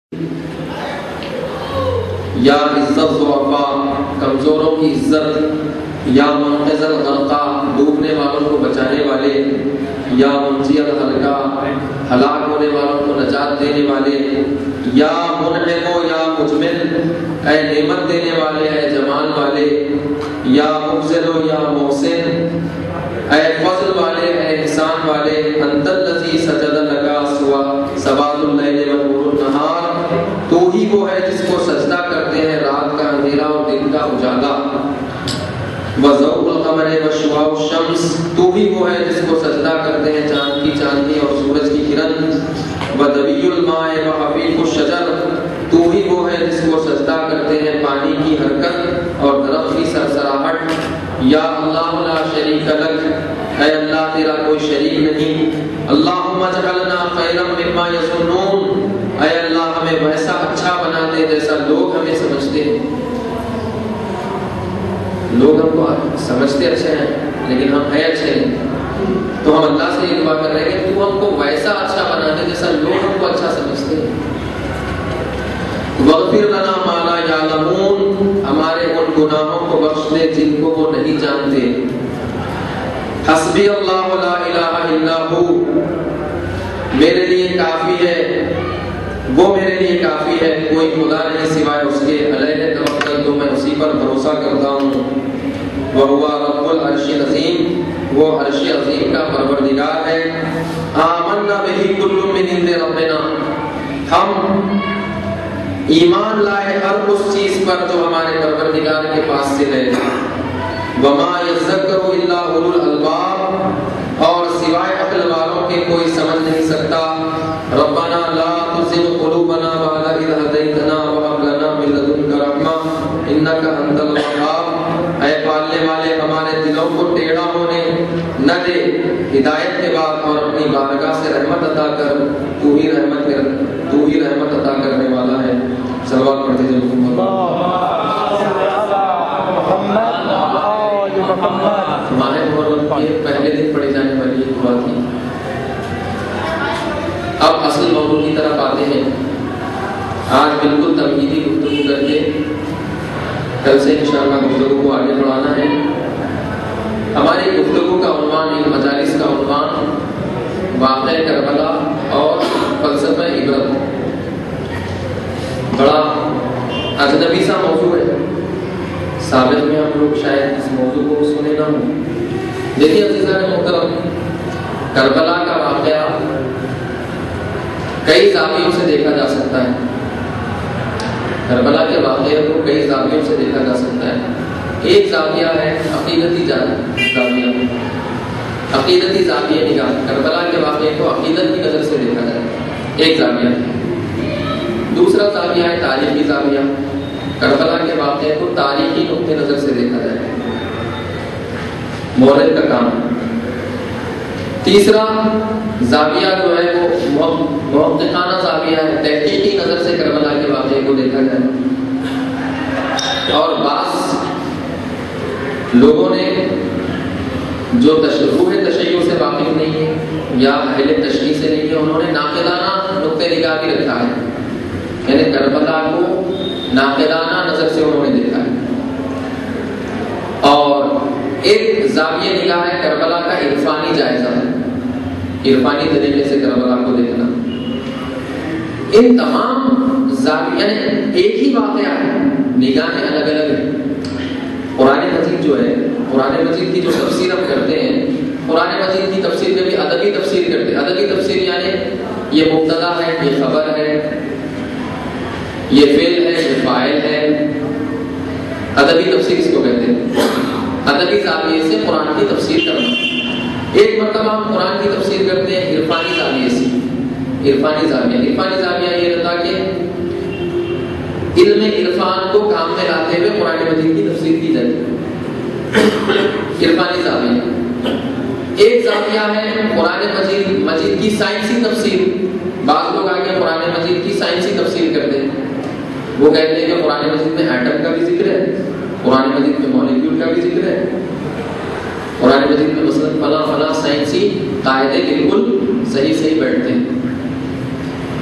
یا عزت ضعفا کمزوروں کی عزت، یا منقذ الغرقا ڈوبنے والوں کو بچانے والے، یا منجی الحلقہ ہلاک ہونے والوں کو نجات دینے والے، یا منعم یا مجمل اے نعمت دینے والے اے جمال والے، یا مبذل یا محسن اے فضل والے اے احسان والے، انت الذی سجد لگا سوا سواد اللیل و نور النہار، تو ہی وہ ہے جس کو سجدہ کرتے ہیں رات کا اندھیرا اور دن کا اجالا، وضوء القمر وشعاع الشمس، تو ہی وہ ہے جس کو سجدہ کرتے ہیں چاند کی چاندنی اور سورج کی کرن، ودوی الماء وحفیف الشجر، تو ہی وہ ہے جس کو سجدہ کرتے ہیں پانی کی حرکت اور درخت کی سرسراہٹ، یا اللہ لا شریک لک اے اللہ تیرا کوئی شریک نہیں، اللہم اجعلنا خیرا مما یظنون اے اللہ ہمیں ویسا اچھا بنا دے جیسا لوگ ہمیں سمجھتے ہیں۔ لوگ ہم کو سمجھتے اچھے ہیں لیکن ہم ہیں اچھے نہیں، تو ہم اللہ سے یہ دعا کر رہے ہیں کہ تو ہم کو ویسا اچھا بنا دے جیسا لوگ ہم کو اچھا سمجھتے ہیں۔ وغفر لنا ما لا یعلمون ہمارے ان گناہوں کو بخش دے جن کو وہ نہیں جانتے۔ حسبی اللہ لا الہ الا ہو میرے لیے کافی ہے، وہ میرے لیے کافی ہے، کوئی خدا نہیں سوائے اس کے، علیہ توکل تو میں اسی پر بھروسہ کرتا ہوں، وہو رب العرش العظیم وہ عرش عظیم کا پروردگار ہے۔ آمنا بہ کل من عند ربنا ہم ایمان لائے ہر اس چیز پر جو ہمارے پروردگار کے پاس سے ہے، وما یذکر الا اولو الالباب اور سوائے عقل والوں کے کوئی سمجھ نہیں سکتا۔ ربنا لا تزغ قلوبنا بعد اذ ہدیتنا وہب لنا من لدنک رحمہ انک انت الوہاب اے پالنے والے ہمارے دلوں کو ٹیڑھا ہونے نہ دے ہدایت کے بعد، اور اپنی بارگاہ سے رحمت عطا کر، تو ہی رحمت عطا کرنے والا ہے۔ صلوات پڑھتے جائیں ماہ محرم کے پہلے دن پڑھی جانے والی یہ دعا تھی۔ اب اصل موضوع کی طرف آتے ہیں۔ آج بالکل تمہیدی گفتگو کر کے کل سے انشاءاللہ گفتگو کو آگے بڑھانا ہے۔ ہماری گفتگو کا عنوان، ان مجالس کا عنوان واقعہ کربلا اور فلسفہ عبرت۔ بڑا اجنبی سا موضوع ہے، سابق میں ہم لوگ شاید اس موضوع کو سنے نہ ہوں۔ دیکھیے عزیزان محترم، کربلا کا واقعہ کئی زاویوں سے دیکھا جا سکتا ہے۔ کربلا کے واقعے کو کئی زاویوں سے دیکھا جا سکتا ہے۔ ایک زاویہ ہے عقیدتی زاویہ، عقیدتی زاویہ نگاہ، کربلا کے واقعے کو عقیدت کی نظر سے دیکھا جائے، ایک زاویہ۔ دوسرا زاویہ ہے تاریخی زاویہ، کربلا کے واقعے کو تاریخی نقطہ نظر سے دیکھا جائے، مورخ کا کام۔ تیسرا زاویہ جو ہے وہ محققانہ زاویہ ہے، تحقیقی نظر سے کربلا کے واقعے کو دیکھا جائے۔ اور بعض لوگوں نے جو روح تشیع سے واقف نہیں ہے یا اہل تشریح سے نہیں ہے، انہوں نے ناقدانہ نقطہ نگاہ بھی رکھا ہے، یعنی کربلا کو ناقدانہ نظر سے انہوں نے دیکھا ہے۔ اور ایک زاویہ نگاہ ہے کربلا کا عرفانی جائزہ ہے، عرفانی طریقے سے کربلا کو دیکھنا۔ ان تمام زاویہ یعنی ایک ہی واقعہ ہے، نگاہیں الگ الگ ہیں۔ قرآن مجید جو ہے، قرآن مجید کی جو تفسیر ہم کرتے ہیں، قرآن مجید کی تفسیر میں بھی ادبی تفسیر کرتے ہیں۔ ادبی تفسیر یعنی یہ مبتدا ہے، یہ خبر ہے، یہ فعل ہے، یہ فاعل ہے، ادبی تفسیر اس کو کہتے ہیں۔ ادبی زاویے سے قرآن کی تفسیر کرنا۔ ایک مرتبہ ہم قرآن کی تفسیر کرتے ہیں عرفانی زاویے سے، عرفانی زاویہ یہ رہتا کہ علم عرفان کو کام میں لاتے ہوئے قرآن مجید کی تفسیر کی جاتی ہے، عرفانی زاویہ۔ ایک زاویہ ہے قرآن مجید کی سائنسی تفسیر۔ بعض لوگ آگے قرآن مجید کی سائنسی تفسیر کرتے ہیں، وہ کہتے ہیں کہ قرآن مجید میں ایٹم کا بھی ذکر ہے، قرآن مجید میں مالیکیول کا بھی ذکر ہے، قرآن مجید میں مثلا فلاں فلاں سائنسی قاعدے بالکل صحیح بیٹھتے ہیں۔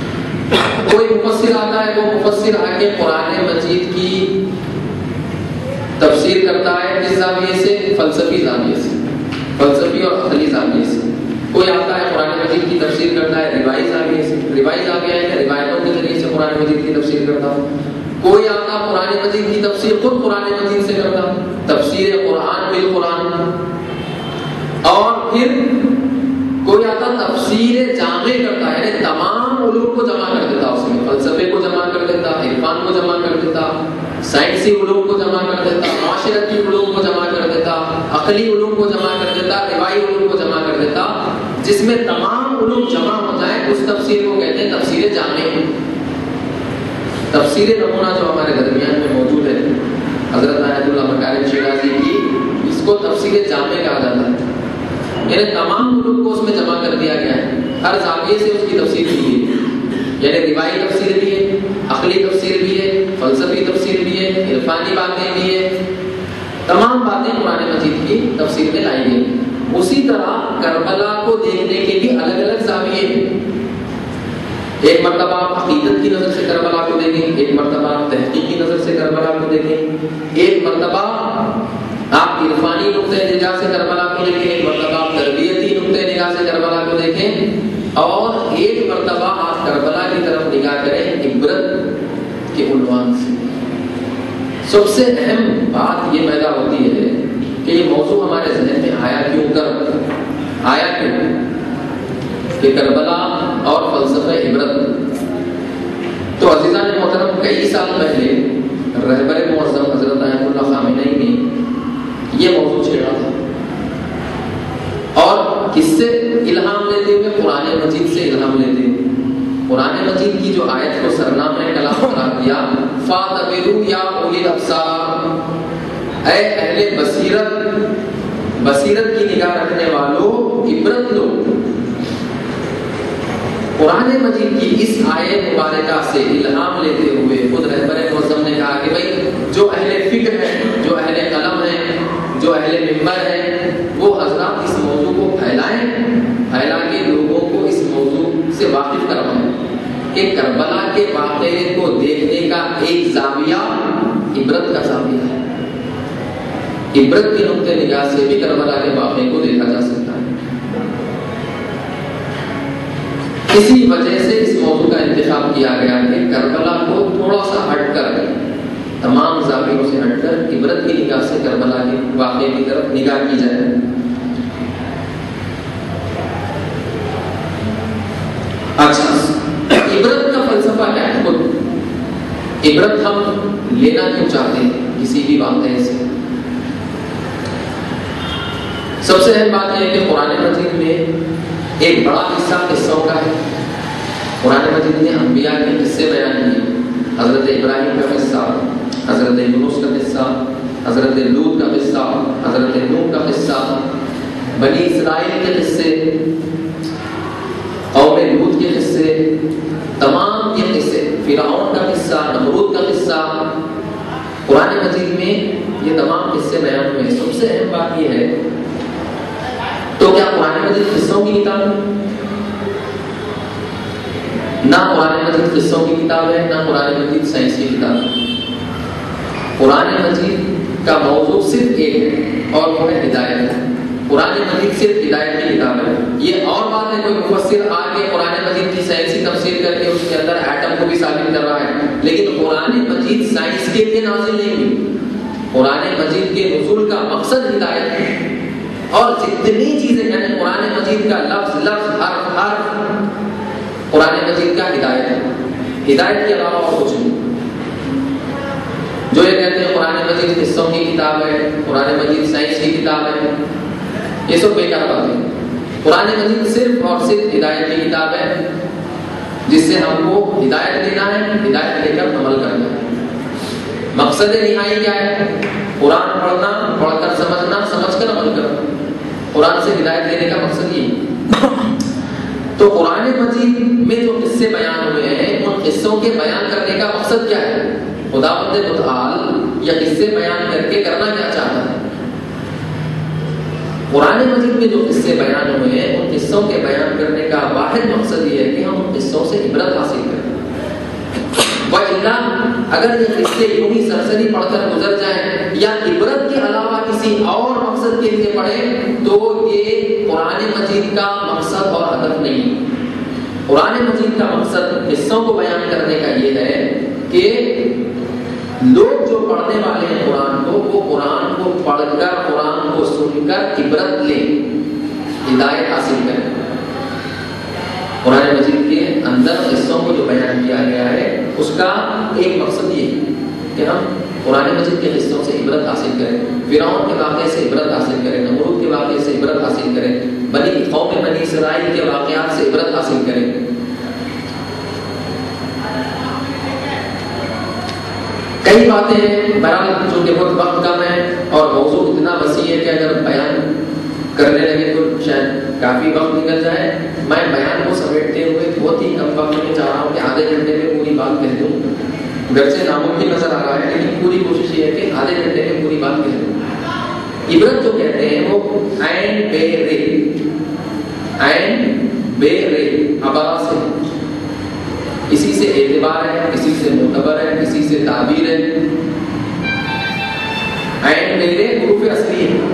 کوئی مفسر آتا ہے، وہ مفسر آ کے قرآن مجید کی تفسیر کرتا ہے کس زاویے سے؟ فلسفی زاویے سے، فلسفی اور عقلی زاویے سے۔ کوئی آتا ہے قرآن مجید کی تفسیر کرتا ہے روایی زاویے سے، روایی زاویہ ہے کہ روایتوں کے ذریعے سے قرآن مجید کی تفسیر کرتا ہوں۔ کوئی آتا قرآن مجید کی تفسیر خود قرآن مجید سے کرتا، تفسیر قرآن بالقرآن۔ اور پھر کوئی آتا تفسیر جامع کرتا ہے، یعنی تمام علوم کو جمع کر دیتا، اس میں فلسفے کو جمع کر دیتا، عرفان کو جمع کر دیتا، سائنسی علوم کو جمع کر دیتا، معاشرتی علوم کو جمع کر دیتا، عقلی علوم کو جمع کر دیتا، روایی علوم کو جمع کر دیتا، جس میں تمام علوم جمع ہو جائیں، اس تفسیر کو کہتے ہیں تفسیر جامع۔ تفسیر نمونہ جو ہمارے درمیان میں موجود ہے حضرت آیت اللہ مکارم شیرازی کی، اس کو تفسیر جامع کہا جاتا ہے، یعنی تمام علوم کو اس میں جمع کر دیا گیا ہے، ہر زاویے سے اس کی تفسیر کی گئی ہے، یعنی روایی تفسیر بھی ہے، عقلی تفسیر بھی ہے، فلسفی تفسیر بھی ہے، عرفانی باتیں بھی ہے، تمام باتیں قرآن مجید کی تفسیر میں لائی گئی۔ اسی طرح کربلا کو دیکھنے کے بھی الگ الگ زاویے ہیں۔ ایک مرتبہ آپ عقیدت کی نظر سے کربلا کو دیکھیں، ایک مرتبہ آپ تحقیق کی نظر سے کربلا کو دیکھیں، ایک مرتبہ آپ عرفانی نقطۂ نگاہ سے کربلا کو دیکھیں، ایک مرتبہ آپ تربیتی نقطۂ نگاہ سے کربلا کو دیکھیں، اور ایک مرتبہ آپ کربلا کی طرف نگاہ کریں عبرت کے عنوان سے۔ سب سے اہم بات یہ پیدا ہوتی ہے کہ یہ موضوع ہمارے ذہن میں آیا کیوں کہ کربلا اور فلسفہ عبرت۔ تو عزیزان محترم، کئی سال پہلے رہبر معظم حضرت آیت اللہ خامنئی نے یہ موضوع چھیڑا تھا، اور کس سے الہام لیتے ہوئے؟ قرآن مجید سے الہام لیتے ہوئے قرآن مجید کی جو آیت کو سرنامہ کلام قرار دیا، فَاعْتَبِرُوا يَا أُولِي الْأَبْصَارِ، اے اہل بصیرت کی نگاہ رکھنے والوں، عبرت لو۔ قرآن مجید کی اس آیت مبارکہ سے الہام لیتے ہوئے خود رہبر معظم نے کہا کہ بھائی جو اہل فکر ہیں، جو اہل قلم ہیں، جو اہل منبر ہیں، وہ حضرات اس موضوع کو پھیلا کے لوگوں کو اس موضوع سے واقف کروائیں کہ کربلا کے واقعے کو دیکھنے کا ایک زاویہ عبرت کا زاویہ ہے، عبرت کی نقطۂ نگاہ سے بھی کربلا کے واقعے کو دیکھا جا سکتا ہے۔ اسی وجہ سے اس موضوع کا انتخاب کیا گیا کہ کربلا کو تھوڑا سا ہٹ کر، تمام زاویوں سے ہٹ کر عبرت کی نگاہ سے کربلا کے واقعے کی طرف نگاہ کی جائے۔ اچھا، عبرت کا فلسفہ کیا ہے؟ خود عبرت ہم لینا کیوں چاہتے ہیں کسی بھی واقعے سے؟ سب سے اہم بات یہ ہے کہ قرآن مجید میں ایک بڑا حصہ قصوں کا ہے۔ قرآن مجید نے انبیاء کے قصے بیان کیے، حضرت ابراہیم کا قصہ، حضرت یونس کا قصہ، حضرت لوط کا قصہ، حضرت نوح کا قصہ، بنی اسرائیل کے قصے، قوم لوط کے قصے، تمام یہ قصے، فرعون کا قصہ، نمرود کا قصہ، قرآن مجید میں یہ تمام قصے بیان ہوئے۔ سب سے اہم بات یہ ہے، تو کیا قرآن مجید قصوں کی کتاب ہے؟ نہ قرآن مجید قصوں کی کتاب ہے، نہ قرآن مجید سائنس کی کتاب ہے۔ قرآن مجید کا موضوع صرف ایک ہے، اور وہ ہے ہدایت ہے۔ قرآن مجید صرف ہدایت کی کتاب ہے۔ یہ اور بات ہے کوئی مفسر آ کے قرآن مجید کی سائنسی تفسیر کر کے اس کے اندر ایٹم کو بھی ثابت کر رہا ہے، لیکن قرآن مجید سائنس کے لیے نازل نہیں ہوئی۔ قرآن مجید کے نزول کا مقصد ہدایت ہے، اور جتنی چیزیں یعنی قرآن مجید کا لفظ حرف قرآن مجید کا ہدایت ہے، ہدایت کے علاوہ اور کچھ نہیں۔ جو یہ کہتے ہیں قرآن مجید قصوں کی کتاب ہے، قرآن مجید سائنس کی کتاب ہے، یہ سب بیکار بات ہے۔ قرآن مجید صرف اور صرف ہدایت کی کتاب ہے، جس سے ہم کو ہدایت دینا ہے، ہدایت لے کر عمل کرنا ہے۔ مقصد نہائی کیا ہے؟ قرآن پڑھنا، پڑھ کر سمجھنا، سمجھ کر عمل کرنا۔ قرآن سے ہدایت دینے کا مقصد یہ۔ تو قرآن مجید میں جو قصے بیان ہوئے ہیں، ان قصوں کے بیان کرنے کا مقصد کیا ہے؟ خداوند متعال یہ قصے بیان کر کے کرنا کیا چاہتا ہے؟ قرآن مجید میں جو قصے بیان ہوئے ہیں، ان قصوں کے بیان کرنے کا واحد مقصد یہ ہے کہ ہم ان قصوں سے عبرت حاصل کریں۔ وَإِلَّا اگر یہ قصے یوں ہی سرسری پڑھ کر گزر جائیں یا عبرت کے علاوہ کسی اور مقصد کے لیے پڑھیں تو یہ قرآن مجید کا مقصد اور ہدف نہیں. قرآن مجید کا مقصد قصوں کو بیان کرنے کا یہ ہے کہ لوگ جو پڑھنے والے ہیں قرآن کو، وہ قرآن کو پڑھ کر، قرآن کو سن کر عبرت لیں، ہدایت حاصل کریں. قرآن مجید کے اندر قصوں کو جو بیان کیا گیا ہے اس کا ایک مقصد یہ ہے کہ ہم قرآن مجید کے قصوں سے عبرت حاصل کریں، فرعون کے واقعے سے عبرت حاصل کریں، نمرود کے واقعے سے عبرت حاصل کریں، قوم بنی اسرائیل کے واقعات سے عبرت حاصل کریں. کئی باتیں ہیں، بہرحال چونکہ بہت وقت کم ہے اور موضوع اتنا وسیع ہے کہ اگر بیان کرنے لگے تو شاید کافی وقت نکل جائے. میں بیان کو سمیٹتے ہوئے بہت ہی کم وقت میں چاہ رہا ہوں کہ آدھے گھنٹے میں پوری بات کہہ دوں. گھر سے ناممکن نظر آ رہا ہے لیکن پوری کوشش یہ ہے کہ آدھے گھنٹے میں پوری بات کہہ دوں. عبرت جو کہتے ہیں وہ عین بے رے، عین بے رے عبارہ سے، اسی سے اعتبار ہے، اسی سے معتبر ہے، اسی سے تعبیر ہے. عین بے رے حروف اصلی ہے.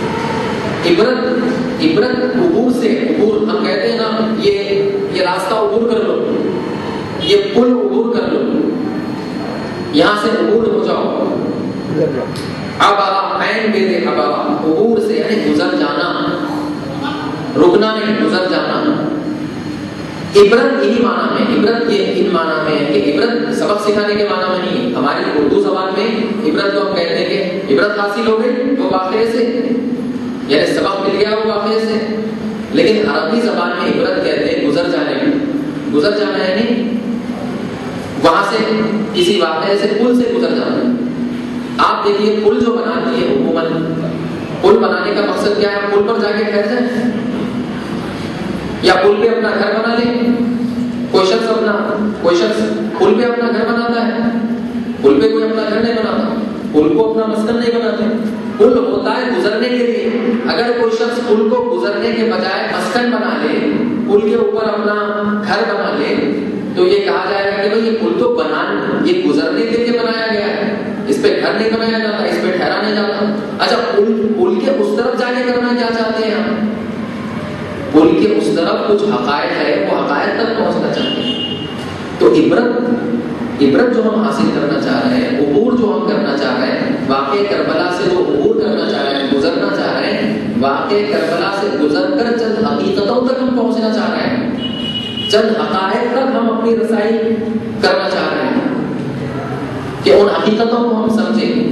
عبرت عبور سے، عبور ہم کہتے ہیں نا یہ راستہ عبور کر لو، یہ پل عبور کر لو، یہاں سے عبور ہو جاؤ. عبارہ عین بے رے عبارہ عبور سے یعنی گزر جانا، رکنا نہیں، گزر جانا. عبرت یہی معنی میں، عبرت یہ ان معنی میں ہے کہ عبرت سبق سکھانے کے معنی میں نہیں. ہماری اردو زبان میں عبرت کو ہم کہتے ہیں کہ عبرت حاصل ہو گئی وہ واقعے سے، یعنی سبق مل گیا وہ واقعے سے. لیکن عربی زبان میں عبرت کہتے ہیں گزر جانے میں. گزر جانا یعنی وہاں سے کسی واقعے سے، پل سے گزر جانا. آپ دیکھیے پل جو بناتی ہے عموماً، پل بنانے کا مقصد کیا ہے؟ پل پر جا کے ٹھہر جائیں یا پل پہ اپنا گھر بنا لے. کوئی شخص پل پہ اپنا گھر بناتا ہے؟ پل پہ کوئی اپنا گھر نہیں بناتا، پل کو اپنا مسکن نہیں بناتے. پل ہوتا ہے گزرنے کے لیے. اگر کوئی شخص پل کو گزرنے کے بجائے مسکن بنا لے، پل کے اوپر اپنا گھر بنا لے، تو یہ کہا جائے گا کہ بھائی یہ پل تو یہ گزرنے کے لیے بنایا گیا ہے، اس پہ گھر نہیں بنایا جاتا، اس پہ ٹھہرا نہیں جاتا. اچھا پل کے اس طرف جا کے کرنا کیا چاہتے ہیں ہم؟ پل کے اس طرف کچھ حقائق ہے، وہ حقائق تک پہنچنا چاہتے ہیں. تو عبرت جو ہم حاصل کرنا چاہ رہے ہیں، عبور جو ہم کرنا چاہ رہے ہیں، واقع کربلا سے جو عبور کرنا چاہ رہے ہیں، گزرنا چاہ رہے ہیں، واقع کربلا سے گزر کر چند حقیقتوں تک ہم پہنچنا چاہ رہے ہیں، چند حقائق تک ہم اپنی رسائی کرنا چاہ رہے ہیں کہ ان حقیقتوں کو ہم سمجھیں.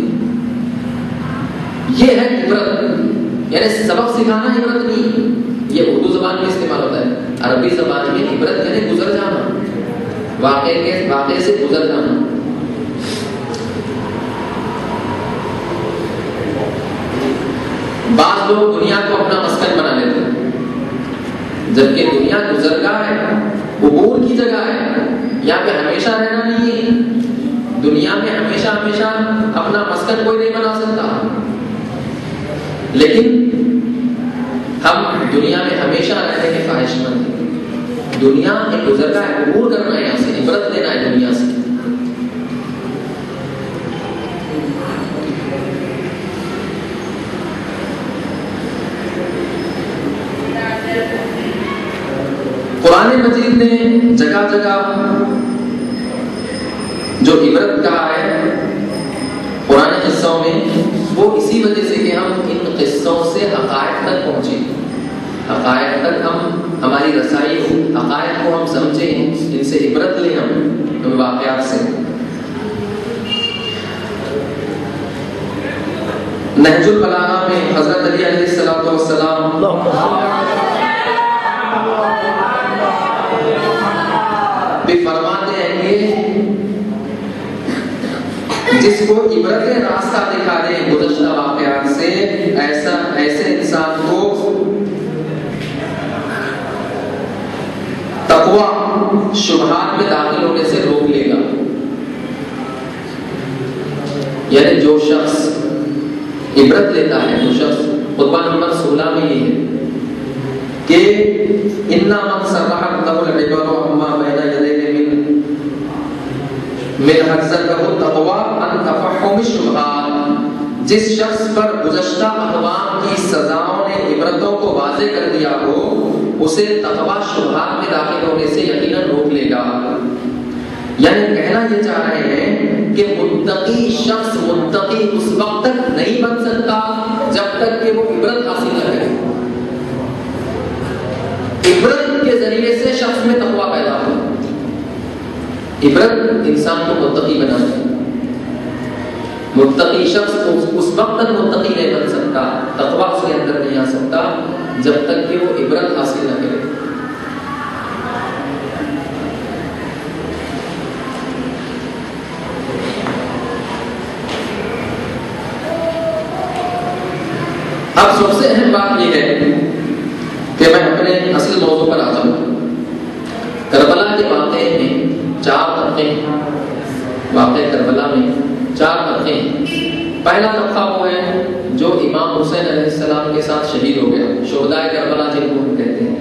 یہ ہے عبرت، یعنی سبق سکھانا عبرت نہیں. یہ اردو زبان میں استعمال ہوتا ہے. عربی زبان میں عبرت یعنی گزر جانا، واقعے سے گزر جانا. بعض لوگ دنیا کو اپنا مسکن بنا لیتے ہیں، جبکہ دنیا گزرگاہ ہے، عبور کی جگہ ہے. یہاں پہ ہمیشہ رہنا نہیں ہے. دنیا میں ہمیشہ اپنا مسکن کوئی نہیں بنا سکتا، لیکن ہم دنیا میں ہمیشہ رہنے کے خواہش مند ہیں. دنیا ایک گزرگاہ ہے، عبور کرنا ہے، یہاں سے عبرت لینا ہے دنیا سے. قرآن مجید نے جگہ جگہ جو عبرت کہا ہے قرآن قصوں میں، وہ اسی وجہ سے کہ ہم ان قصوں سے حقائق تک پہنچیں، حقائق تک ہماری رسائی ہو، حقائق کو ہم سمجھیں، ان سے عبرت لیں ہم ان واقعات سے. نہج البلاغہ میں حضرت علی علیہ السلام بھی فرماتے ہیں کہ جس کو عبرت راستہ دکھا دے گزشتہ واقعات سے، ایسے انسان کو تقویٰ شبہات میں داخل ہونے سے روک لے گا. یعنی جو شخص عبرت لیتا ہے، جو شخص خطبہ نمبر 16 میں یہ ہے کہ اِنَّا مَنْ سَرَّحَتْ لَهُ الْعِبَرُ عَمَّا بَيْنَ يَدَيْهِ من حضرت التقوی ان تفحم الشبہات، جس شخص پر گزشتہ اقوام کی سزاؤں نے عبرتوں کو واضح کر دیا ہو اسے تقوی شبہات میں داخل ہونے سے یقیناً روک لے گا۔ یعنی کہنا یہ چاہ رہے ہیں کہ متقی شخص متقی اس وقت تک نہیں بن سکتا جب تک کہ وہ عبرت حاصل نہ کرے۔ عبرت کے ذریعے سے شخص میں تقوی پیدا ہو، عبرت انسان کو متقی بناتی ہے۔ متقی شخص اس وقت تک متقی نہیں بن سکتا، تقوی اس کے اندر نہیں آ سکتا جب تک کہ وہ عبرت حاصل نہ کرے۔ اب سب سے اہم بات یہ ہے کہ میں اپنے اصل موضوع پر آ جاؤں۔ کربلا کے واقعے میں 4 طبقے ہیں۔ واقعہ کربلا میں 4 طبقے ہیں۔ پہلا طبقہ وہ ہے جو امام حسین علیہ السلام کے ساتھ شہید ہو گیا، شہدائے کربلا جن کو ہم کہتے ہیں۔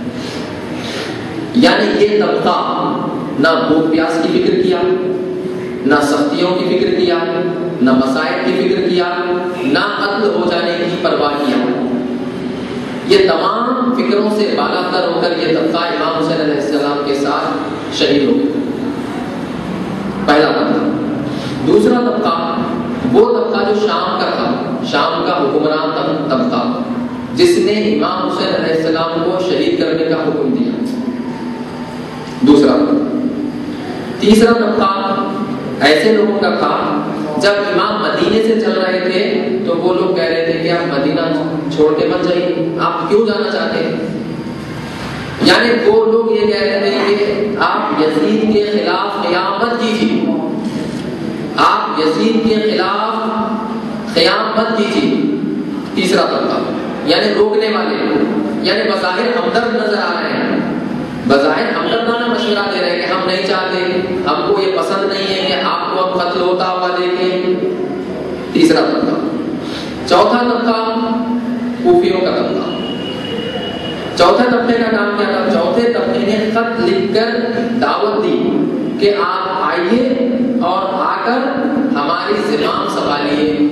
یعنی یہ طبقہ نہ بھوک پیاس کی فکر کیا، نہ سختیوں کی فکر کیا، نہ مسائل کی فکر کیا، نہ قتل ہو جانے کی پرواہ کیا۔ یہ تمام فکروں سے بالا تر ہو کر یہ طبقہ امام حسین علیہ السلام کے ساتھ شہید ہو گیا، پہلا طبقہ۔ دوسرا طبقہ وہ طبقہ جو شام کا تھا، شام کا حکمران طبقہ جس نے امام حسین علیہ السلام کو شہید کرنے کا حکم دیا، دوسرا طبقہ۔ تیسرا طبقہ ایسے لوگوں کا تھا جب امام مدینے سے چل رہے تھے تو وہ لوگ کہہ رہے تھے کہ آپ مدینہ چھوڑ کے مت جائیے، آپ کیوں جانا چاہتے ہیں؟ یعنی وہ لوگ یہ کہہ رہے تھے کہ آپ یزید کے خلاف قیام مت کیجیے، آپ یزید کے خلاف قیام مت کیجیے۔ تیسرا طبقہ یعنی روکنے والے، یعنی بظاہر ہمدرد نظر آ رہے ہیں، بظاہر ہمدردانہ مشورہ دے رہے ہیں کہ ہم نہیں چاہتے، ہم کو یہ پسند نہیں ہے کہ آپ کو ہم قتل ہوتا ہوا دیکھیں۔ تیسرا طبقہ۔ چوتھا طبقہ کوفیوں کا طبقہ۔ چوتھے طبقے کا نام کیا تھا؟ چوتھے طبقے نے خط لکھ کر دعوت دی کہ آپ آئیے اور آ کر ہماری زمام سنبھالیے۔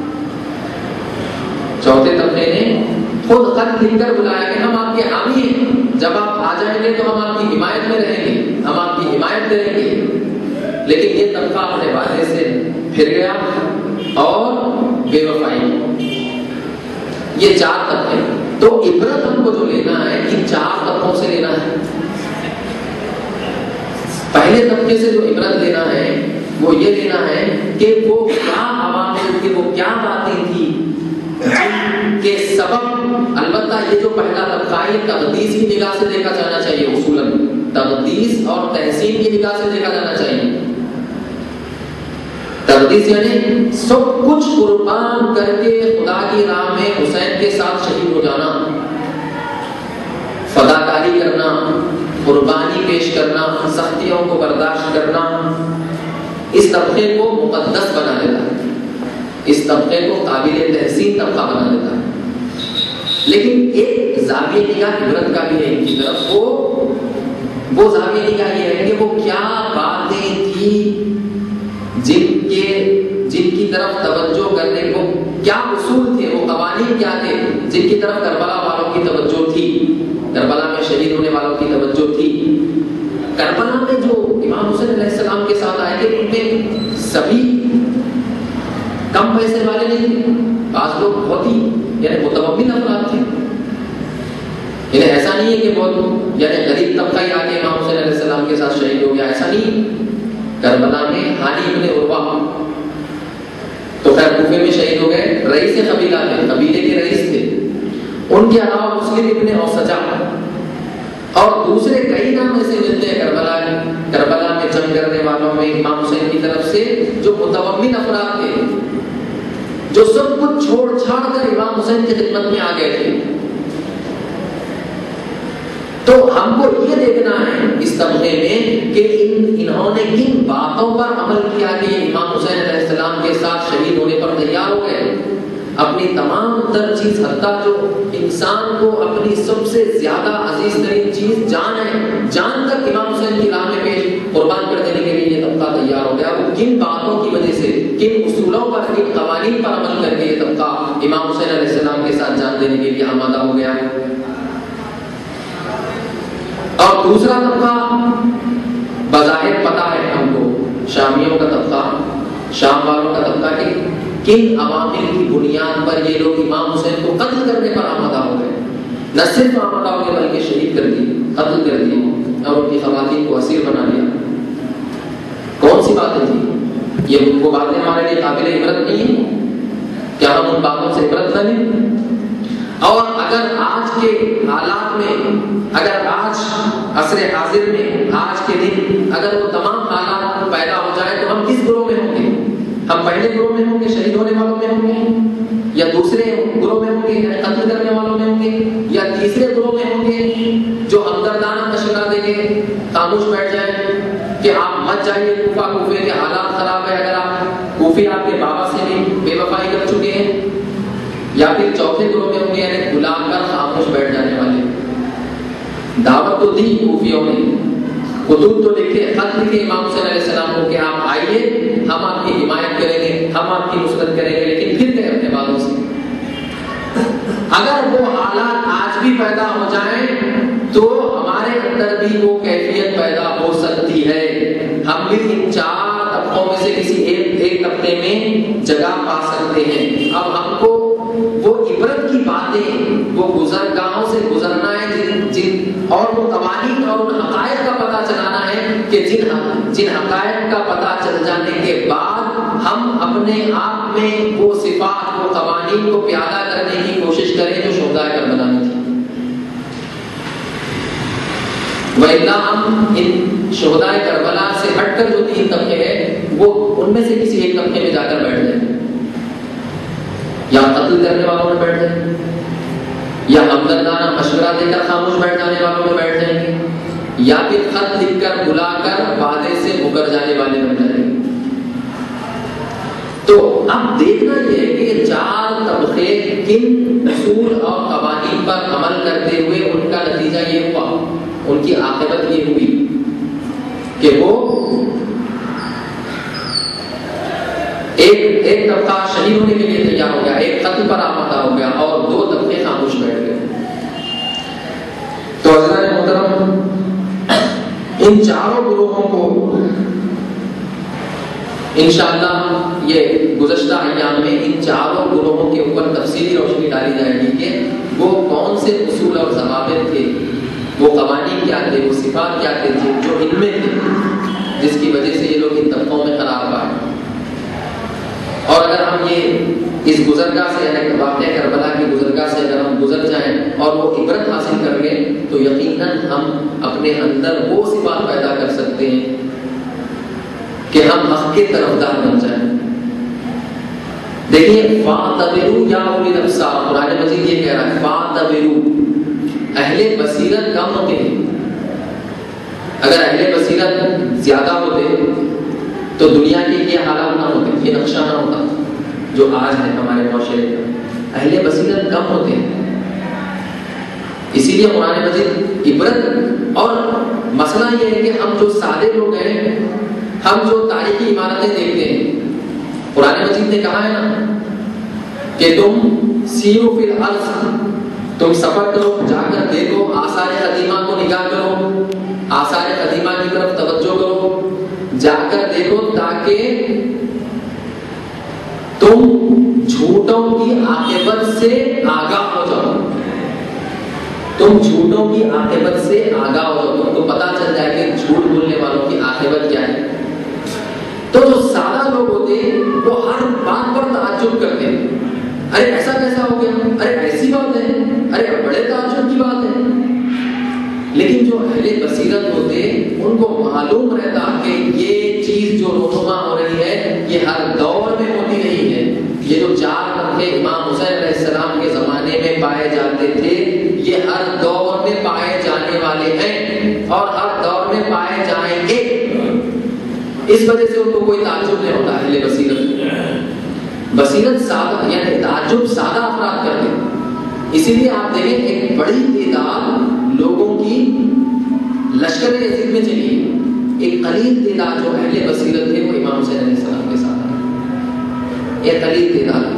چوتھے طبقے نے خود خط لکھ کر بلایا کہ ہم آپ کے حامی ہیں، جب آپ آ جائیں گے تو ہم آپ کی حمایت میں رہیں گے، ہم آپ کی حمایت کریں گے۔ لیکن یہ طبقہ اپنے وعدے سے پھر گیا اور بے وفائی۔ یہ 4 طبقے، تو عبرت ہم کو جو لینا ہے ان 4 طبقوں سے لینا ہے۔ پہلے طبقے سے جو عبرت لینا ہے وہ یہ لینا ہے کہ وہ کیا عوامل تھے، وہ کیا باتیں تھیں کے سبب، البتہ یہ جو پہلا طبقہ ہے تقدیس کی نگاہ سے دیکھا جانا چاہیے، اصولاً تقدیس اور تحسین کی نگاہ سے دیکھا جانا چاہیے۔ تقدیس یعنی سب کچھ قربان کر کے خدا کی راہ میں حسین کے ساتھ شہید ہو جانا، فداکاری کرنا، قربانی پیش کرنا، سختیوں کو برداشت کرنا، اس طبقے کو مقدس بنا دیتا ہے، اس طبقے کو قابل تحسین طبقہ بنا دیتا ہے۔ لیکن ایک زاویہ نگاہ عبرت کا بھی ہے ان کی طرف، وہ زاویہ نگاہ یہ ہے کہ وہ کیا باتیں تھیں جن کی طرف توجہ کرنے کو، کیا اصول تھے، وہ قوانین کیا تھے جن کی طرف کربلا والوں کی توجہ تھی، کربلا میں شہید ہونے والوں کی توجہ تھی۔ کربلا میں جو امام حسین علیہ السلام کے ساتھ آئے تھے ان میں سبھی کم پیسے والے نہیں تھے، بعض لوگ بہت ہی یعنی متمول افراد تھے، یعنی ایسا نہیں ہے کہ بہت یعنی غریب طبقہ ہی آگے امام حسین علیہ السلام کے ساتھ شہید ہو گیا، ایسا نہیں۔ کربلا میں ہانی ابن عروہ تو خیر کوفے میں شہید ہو گئے، رئیس قبیلہ تھے، قبیلے کے رئیس تھے، ان کے علاوہ مسلم ابن اوسجا اور دوسرے کئی نام ایسے ملتے ہیں کربلا میں جنگ کرنے والوں میں امام حسین کی طرف سے جو متمول افراد تھے، جو سب کچھ چھوڑ چھاڑ کر امام حسین کی خدمت میں آ گئے تھے۔ تو ہم کو یہ دیکھنا ہے اس طبقے میں کہ انہوں نے کن باتوں پر عمل کیا کہ امام حسین علیہ السلام کے ساتھ شہید ہونے پر تیار ہو گئے۔ اپنی تمام تر چیز، حتیٰ جو انسان کو اپنی سب سے زیادہ عزیز ترین چیز جان ہے، جان تک امام حسین کی راہ میں پیش قربان کر دینے کے لیے یہ طبقہ تیار ہو گیا۔ کن باتوں کی وجہ سے، کن اصولوں پر، کن قوانین پر عمل کر کے یہ طبقہ امام حسین علیہ السلام کے ساتھ جان دینے کے لیے آمادہ ہو گیا. اور دوسرا طبقہ بظاہر پتہ ہے ہم کو، شامیوں کا طبقہ، شام والوں کا طبقہ کہ کن عوامل کی بنیاد پر یہ لوگ امام حسین کو قتل کرنے پر آمادہ ہو گئے. نہ صرف آمادہ ہو گئے بلکہ شہید کر دیے، قتل کر دیے اور ان کی خواتین کو اسیر بنا لیا. کون سی باتیں تھی یہ؟ وہ باتیں ہمارے لیے قابل عبرت نہیں ہیں؟ کیا ہم ان باتوں سے عبرت نہ لیں؟ اور اگر آج کے حالات میں، اگر آج عصر حاضر میں، آج کے دن اگر وہ تمام حالات پیدا ہو جائے تو ہم کس گروہ میں ہوں گے؟ ہم پہلے گروہ میں ہوں گے، شہید ہونے والوں میں ہوں گے، یا دوسرے گروہ میں ہوں گے یعنی قتل کرنے والوں میں ہوں گے، یا تیسرے گروہ میں ہوں گے جو ہمدردانہ مشورہ دیں گے، خاموش بیٹھ جائیں کہ آپ مت جائیے کوفہ، کوفے کے حالات خراب ہے، اگر آپ کوفی آپ کے بابا سے بھی بے وفائی کر چکے ہیں، یا پھر چوتھے گروہ میں ہوں گے یعنی بلا کر خاموش بیٹھ جانے والے. دعوت تو دی کوفیوں نے، خطوط تو لکھے، خط لکھے امام حسین علیہ السلام کو کہ آپ آئیے، ہم آپ کی حمایت کریں گے، ہم آپ کی نصرت کریں گے، لیکن پھر گئے اپنے باتوں سے. اگر وہ حالات آج بھی پیدا ہو جائیں تو ہمارے اندر بھی وہ کیفیت پیدا ہو سکتی ہے. ہم بھی ان چار طبقوں میں سے کسی ایک طبقے میں جگہ پا سکتے ہیں. اب ہم کو وہ عبرت کی باتیں، وہ گزرگاہوں سے گزرنا ہے، اور وہ قوانین اور ان حقائق کا پتہ چلانا ہے کہ جن حقائق کا پتہ چل جانے کے بعد ہم اپنے آپ میں وہ صفات، وہ قوانین کو پیادا کرنے کی کوشش کریں جو شہدائے کربلا میں تھی. وَإِلَّا ہم ان شہدائے کربلا سے ہٹ کر جو تین طبقے ہیں وہ ان میں سے کسی ایک طبقے میں جا کر بیٹھ جائیں، یا قتل کرنے والوں میں بیٹھ جائیں، یا ہمدردانہ مشورہ دے کر خاموش بیٹھ جانے والوں میں بیٹھ جائیں گے، یا پھر خط لکھ کر بلا کر وعدے سے مکر جانے والے بن جائیں گے. تو اب دیکھنا یہ ہے کہ یہ چار طبقے کن اصول اور قوانین پر عمل کرتے ہوئے ان کا نتیجہ یہ ہوا، ان کی عاقبت یہ ہوئی کہ وہ ایک طبقہ شہید ہونے کے لیے تیار ہو گیا، ایک قتل پر آمادہ ہو گیا، اور دو طبقے خاموش بیٹھ گئے. تو حضرات محترم، ان چاروں گروہوں کو انشاءاللہ یہ گزشتہ ایام میں ان چاروں گروہوں کے اوپر تفصیلی روشنی ڈالی جائے گی کہ وہ کون سے اصول اور ضوابط تھے، وہ قوانین کیا تھے، وہ صفات کیا تھے جو ان میں تھے، جس کی وجہ سے یہ لوگ ان طبقوں میں قرار پائے. اور اگر ہم یہ اس گزرگاہ سے یعنی واقعہ کربلا کی گزرگاہ سے اگر ہم گزر جائیں اور وہ عبرت حاصل کر لیں تو یقیناً ہم اپنے اندر وہ صفات پیدا کر سکتے ہیں کہ ہم حق کے طرفدار بن جائیں. دیکھیے فَاعْتَبِرُوا يَا أُولِي الْأَبْصَارِ، قرآن مجید یہ کہہ رہا ہے فَاعْتَبِرُوا، اہل بصیرت کم ہوتے ہیں. اگر اہل بصیرت زیادہ ہوتے تو دنیا کے یہ حالات نہ ہوتے، یہ نقشہ نہ ہوتا جو آج ہے ہمارے معاشرے کا. اہل بصیرت کم ہوتے ہیں، اسی لیے قرآن مجید عبرت. اور مسئلہ یہ ہے کہ ہم جو سادے لوگ ہیں، ہم جو تاریخی عمارتیں دیکھتے ہیں، قرآن مجید نے کہا ہے نا کہ تم سیرو فی الارض، تم سفر کرو، جا کر دیکھو، آثار قدیمہ کو نگاہ کرو، آثار قدیمہ کی طرف توجہ کرو، جا کر دیکھو تاکہ تم جھوٹوں کی عاقبت سے آگاہ ہو جاؤ. تم جھوٹوں کی عاقبت سے آگاہ ہو جاؤ، تم کو پتا چل جائے کہ جھوٹ بولنے والوں کی عاقبت کیا ہے. تو جو سادہ لوگ ہوتے ہیں وہ ہر بات پر تعجب کرتے ہیں، ارے ایسا کیسا ہو گیا، ارے ایسی بات ہے، ارے بڑے تعجب کی بات ہے. لیکن جو اہل بصیرت ہوتے ان کو معلوم رہتا کہ یہ چیز جو رونما ہو رہی ہے یہ ہر دور میں ہوتی نہیں ہے. یہ جو چار طبقے امام حسین علیہ السلام کے زمانے میں پائے جاتے تھے یہ ہر دور میں پائے جانے والے ہیں اور ہر دور میں پائے جائیں گے. اس وجہ سے ان کو کوئی تعجب نہیں ہوتا. اہل بصیرت سادہ یعنی تعجب سادہ افراد کرتے ہیں. اسی لیے آپ دیکھیں ایک بڑی تعداد لوگوں کی لشکر یزید میں چلی ہے. ایک قلیل تعداد جو اہل بصیرت تھے وہ امام حسین علیہ السلام کے ساتھ آئے، ایک قلیل تعداد۔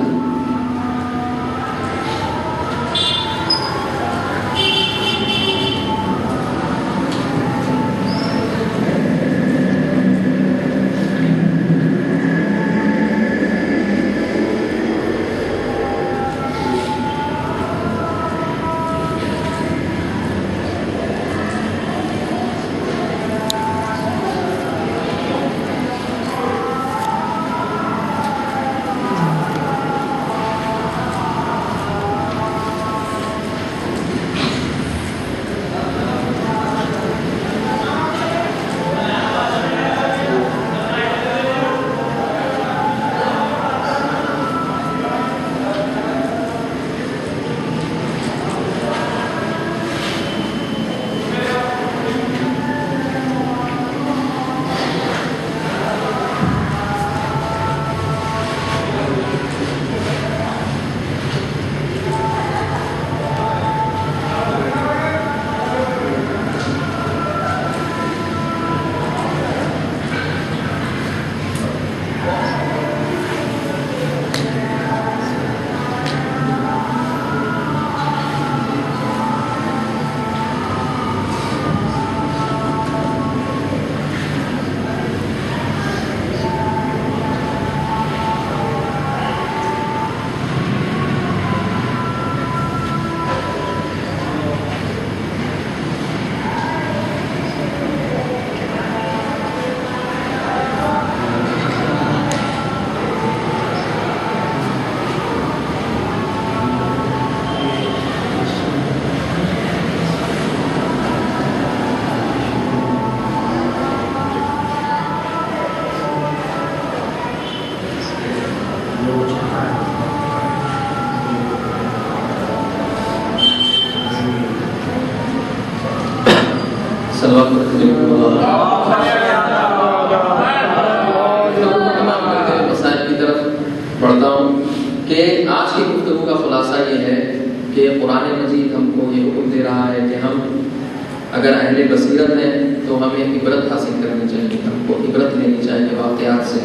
مسائل کی طرف بڑھتا ہوں کہ آج کی گفتگو کا خلاصہ یہ ہے کہ قرآن مجید ہم کو یہ حکم دے رہا ہے کہ ہم اگر اہل بصیرت ہیں تو ہمیں عبرت حاصل کرنی چاہیے، ہم کو عبرت لینی چاہیے واقعات سے،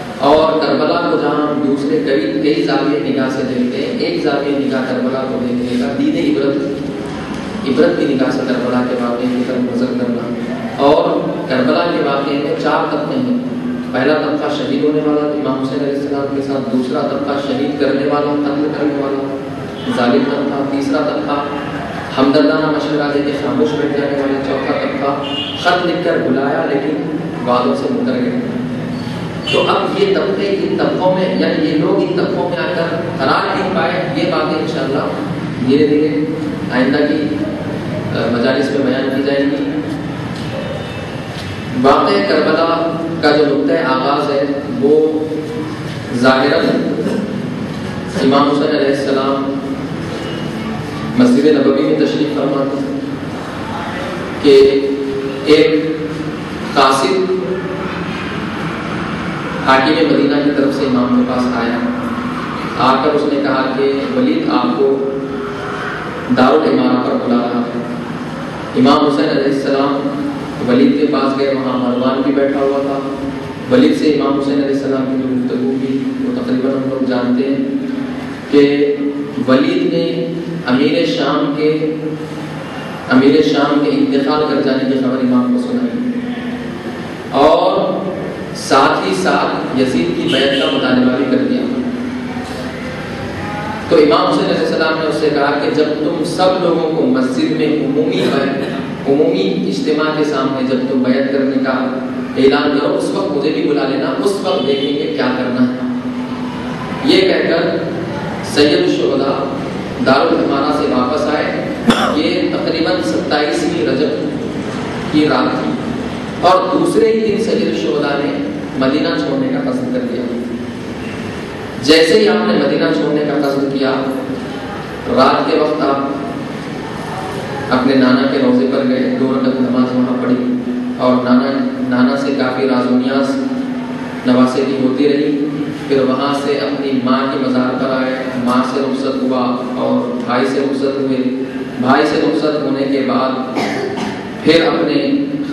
اور کربلا کو جہاں ہم دوسرے کئی زاویے نگاہ سے دیکھتے ہیں، ایک زاویے نگاہ کربلا کو دیکھنے کا دید عبرت کی نگاہ سے کربلا کے واقعے کی طرف نظر کرنا۔ اور کربلا کے واقعے میں 4 طبقے ہیں، پہلا طبقہ شہید ہونے والا امام حسین علیہ السلام کے ساتھ، دوسرا طبقہ شہید کرنے والا، قتل کرنے والا ظالم طبقہ، تیسرا طبقہ ہمدردانہ مشورہ دے کے خاموش بیٹھ جانے والے، چوتھا طبقہ خط لکھ کر بلایا لیکن وعدوں سے مکر گئے۔ تو اب یہ طبقے ان طبقوں میں، یعنی یہ لوگ ان طبقوں میں آ کر قرار نہیں پائے، یہ باتیں انشاءاللہ دھیرے دھیرے آئندہ کی مجالس میں بیان کی جائیں گی۔ واقع کربلا کا جو نقطۂ آغاز ہے وہ ظاہراً امام حسین علیہ السلام مسجد نبوی میں تشریف فرما تھے کہ ایک قاصد حاکم مدینہ کی طرف سے امام کے پاس آیا، آ کر اس نے کہا کہ ولید آپ کو دارالامارہ پر بلا رہا ہے۔ امام حسین علیہ السلام ولید کے پاس گئے، وہاں مروان بھی بیٹھا ہوا تھا۔ ولید سے امام حسین علیہ السلام کی جو گفتگو کی وہ تقریباً ہم لوگ جانتے ہیں کہ ولید نے امیر شام کے انتقال کر جانے کی خبر امام کو سنائی، اور ساتھ ہی ساتھ یزید کی بیعت کا مطالبہ بھی کر دیا۔ تو امام حسین علیہ السلام نے اس سے کہا کہ جب تم سب لوگوں کو مسجد میں عمومی اجتماع کے سامنے جب تم بیعت کرنے کا اعلان کرو، اس وقت مجھے بھی بلا لینا، اس وقت دیکھیں گے کیا کرنا ہے۔ یہ کہہ کر سید الشہداء دارالامارہ سے واپس آئے۔ یہ تقریباً 27ویں رجب کی رات تھی، اور دوسرے ہی دن سید الشہداء نے مدینہ چھوڑنے کا قصد کر دیا۔ جیسے ہی آپ نے مدینہ چھوڑنے کا قصد کیا، رات کے وقت آپ اپنے نانا کے روضے پر گئے، 2 رکعت نماز وہاں پڑھی، اور نانا سے کافی راز و نیاز نواسے کی ہوتی رہی۔ پھر وہاں سے اپنی ماں کی مزار پر آئے، ماں سے رخصت ہوا اور بھائی سے رخصت ہوئے۔ بھائی سے رخصت ہونے کے بعد پھر اپنے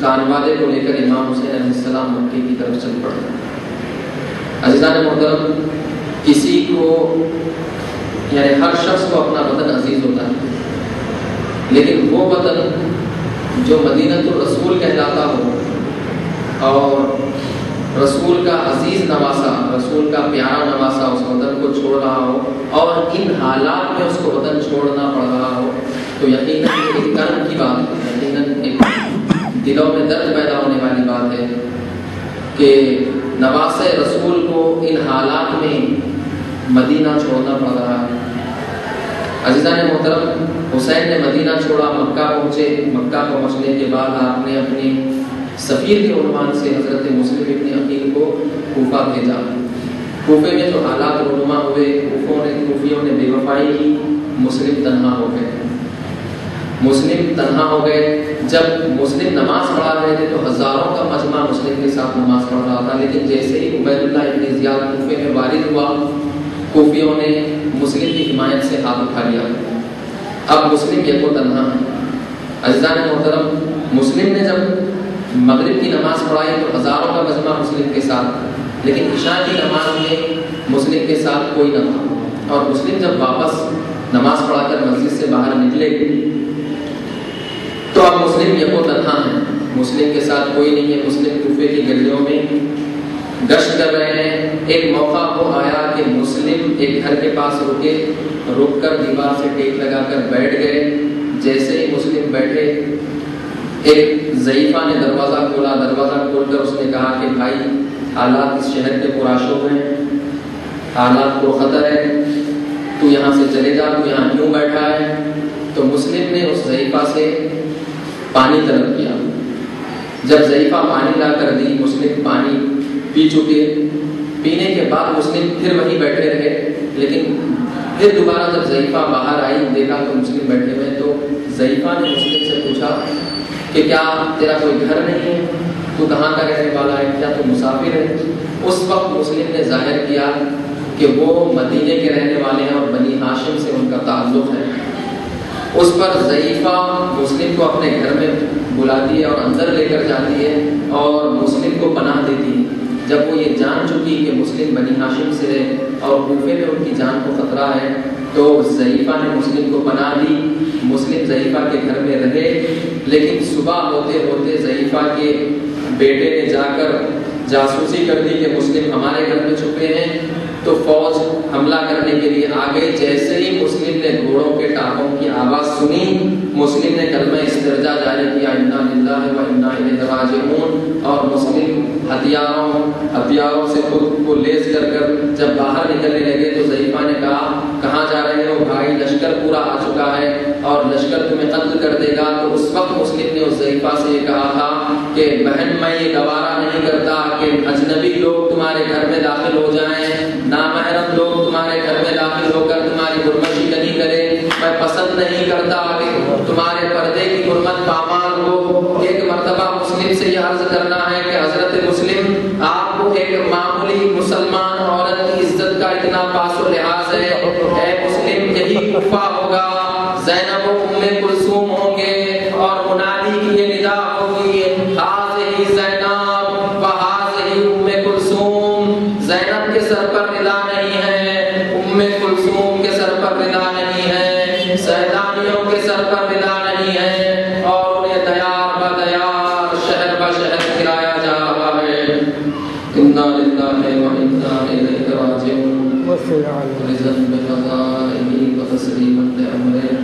خانوادے کو لے کر امام حسین علیہ السلام مکے کی طرف چل پڑے۔ عزیزان محترم، کسی کو یعنی ہر شخص کو اپنا وطن عزیز ہوتا ہے، لیکن وہ وطن جو مدینۃ الرسول کہلاتا ہو اور رسول کا عزیز نواسا، رسول کا پیارا نواسا اس وطن کو چھوڑ رہا ہو اور ان حالات میں اس کو وطن چھوڑنا پڑ رہا ہو، تو یقیناً ایک کرم کی بات ہے، یقیناً ایک دلوں میں درد پیدا ہونے والی بات ہے کہ نواسے رسول کو ان حالات میں مدینہ چھوڑنا پڑ رہا ہے۔ عزیزان محترم، حسین نے مدینہ چھوڑا، مکہ پہنچے۔ مکہ پہنچنے کے بعد آپ نے اپنے سفیر کے عنوان سے حضرت مسلم ابن عقیل کو کوفہ بھیجا۔ کوفے میں جو حالات رونما ہوئے، کوفیوں نے بے وفائی کی، مسلم تنہا ہو گئے۔ مسلم تنہا ہو گئے۔ جب مسلم نماز پڑھا رہے تھے تو ہزاروں کا مجمع مسلم کے ساتھ نماز پڑھ رہا تھا، لیکن جیسے ہی عبید اللہ ابن زیاد کوفے میں وارد ہوا، کوفیوں نے مسلم کی حمایت سے ہاتھ اٹھا لیا۔ اب مسلم یک و تنہا ہے۔ عزیزان محترم، مسلم نے جب مغرب کی نماز پڑھائی تو ہزاروں کا مجمع مسلم کے ساتھ، لیکن عشاء کی نماز میں مسلم کے ساتھ کوئی نہ تھا۔ اور مسلم جب واپس نماز پڑھا کر مسجد سے باہر نکلے تو اب مسلم یک و تنہا ہے، مسلم کے ساتھ کوئی نہیں ہے۔ مسلم کوفے کی گلیوں میں گشت کر رہے ہیں۔ ایک موقع وہ آیا کہ مسلم ایک گھر کے پاس رک کر دیوار سے ٹیک لگا کر بیٹھ گئے۔ جیسے ہی مسلم بیٹھے، ایک ضعیفہ نے دروازہ کھولا۔ دروازہ کھول کر اس نے کہا کہ بھائی، حالات اس شہر کے پرآشوب ہیں، حالات کو خطر ہے، تو یہاں سے چلے جا، تو یہاں کیوں بیٹھا ہے؟ تو مسلم نے اس ضعیفہ سے پانی طلب کیا۔ جب ضعیفہ پانی لا کر دی، مسلم پانی پی چکے۔ پینے کے بعد مسلم پھر وہیں بیٹھے رہے، لیکن پھر دوبارہ جب ضعیفہ باہر آئی، دیکھا تو مسلم بیٹھے ہوئے، تو ضعیفہ نے مسلم سے پوچھا کہ کیا تیرا کوئی گھر نہیں ہے؟ تو کہاں کا رہنے والا ہے؟ کیا تو مسافر ہے؟ اس وقت مسلم نے ظاہر کیا کہ وہ مدینے کے رہنے والے ہیں اور بنی ہاشم سے ان کا تعلق ہے۔ اس پر ضعیفہ مسلم کو اپنے گھر میں بلاتی ہے اور اندر لے کر جاتی ہے اور مسلم کو پناہ دیتی ہے۔ جب وہ یہ جان چکی کہ مسلم بنی ہاشم سے ہے اور کوفے میں ان کی جان کو خطرہ ہے، تو ضعیفہ نے مسلم کو پناہ دی۔ مسلم ضعیفہ کے گھر میں رہے، لیکن صبح ہوتے ہوتے ضعیفہ کے بیٹے نے جا کر جاسوسی کر دی کہ مسلم ہمارے گھر میں چھپے ہیں، تو فوج حملہ کرنے کے لیے آ گئی۔ جیسے ہی مسلم نے گھوڑوں کے ٹانگوں کی آواز سنی، مسلم نے کلمہ استرجاع جاری کیا، انا للہ و انا الیہ راجعون، اور مسلم ہتھیاروں سے خود کو لیس کر جب باہر نکلنے لگے تو ضعیفہ نے کہا کہاں جا رہے ہو بھائی؟ لشکر پورا آ چکا ہے اور لشکر تمہیں قتل کر دے گا۔ تو اس وقت مسلم نے اس ضعیفہ سے یہ کہا تھا کہ بہن، میں یہ گوارا نہیں کرتا کہ اجنبی لوگ تمہارے گھر میں داخل ہو جائیں، نامحرم لوگ تمہارے گھر میں داخل ہو کر تمہاری حرمت شکنی کریں۔ میں پسند نہیں کرتا کہ تمہارے پردے کی حرمت پامال ہو۔ ایک مرتبہ مسلم سے یہ عرض کرنا ہے کہ حضرت مسلم، آپ کو ایک معمولی مسلمان عورت کی عزت کا اتنا پاس و لحاظ ہے؟ اے مسلم، یہی کوفہ ہوگا، زینب و ام کلثوم ہوں گے اور منادی کی یہ ندا ہوگی، ہاذہ زینب و ہاذہ ام کلثوم۔ زینب کے سر پر ندا نہیں ہے، ام کلثوم کے سر پر ندا نہیں ہے، سیدانیوں کے سر پر ندا نہیں ہے، اور انہیں دیار با دیار، شہر با شہر پھرایا جا رہا ہے۔ انا للہ و انا الیہ راجعون۔ رضا بقضائہ و تسلیما لامرہ۔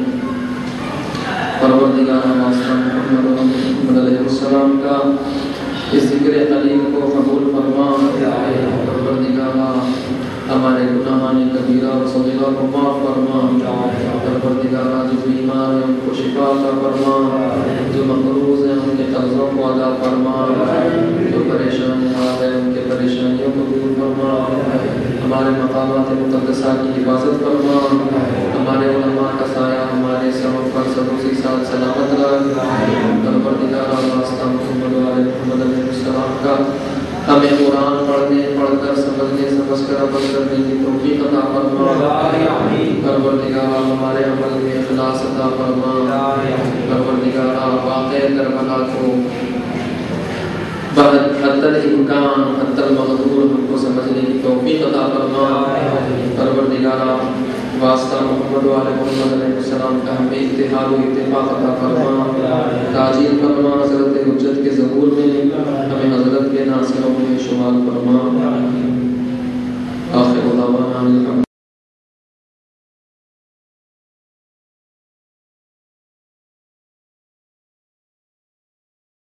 پروردگار واسطہ محمد علیہ السلام کا اس ذکر قلیل کو قبول فرما۔ پروردگار ہمارے گناہان کبیرہ و صغیرہ کو معاف فرما۔ پروردگار جو بیمار ہیں ان کو شفا عطا فرما، جو مقروض ہیں ان کے قرضوں کو ادا فرما، جو پریشان حال ہیں ان کے پریشانیوں کو دور فرما۔ ہمارے مقامات مقدسہ کی حفاظت فرما، ہمارے علماء کا سایہ ہمارے سبب پر سبوسی ساتھ سلامت رکھ۔ پروردگار واسطہ محمد علیہ السلام کا ہمیں قرآن پڑھ کر سمجھ کر عمل کرنے کی توفیق عطا فرما۔ پروردگار ہمارے عمل میں اخلاص عطا فرما۔ پروردگار واقعہ کربلا کو الامکان حتی المقدور ہم کو سمجھنے کی توفیق عطا فرما۔ پروردگارا واسطہ محمد و آل محمد علیہ السلام کا ہمیں اتحاد و اتفاق عطا فرما، تاجیل فرما، حضرت حجت کے ظہور میں ہمیں حضرت کے ناصروں میں شمار فرما۔